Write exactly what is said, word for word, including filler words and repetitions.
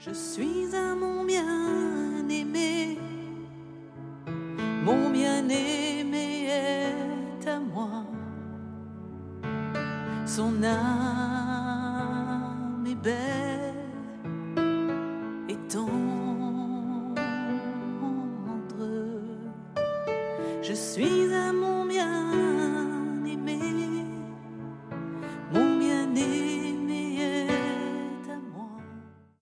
Je suis à mon bien-aimé, mon bien-aimé est à moi, son âme est belle et tendre. Je suis à mon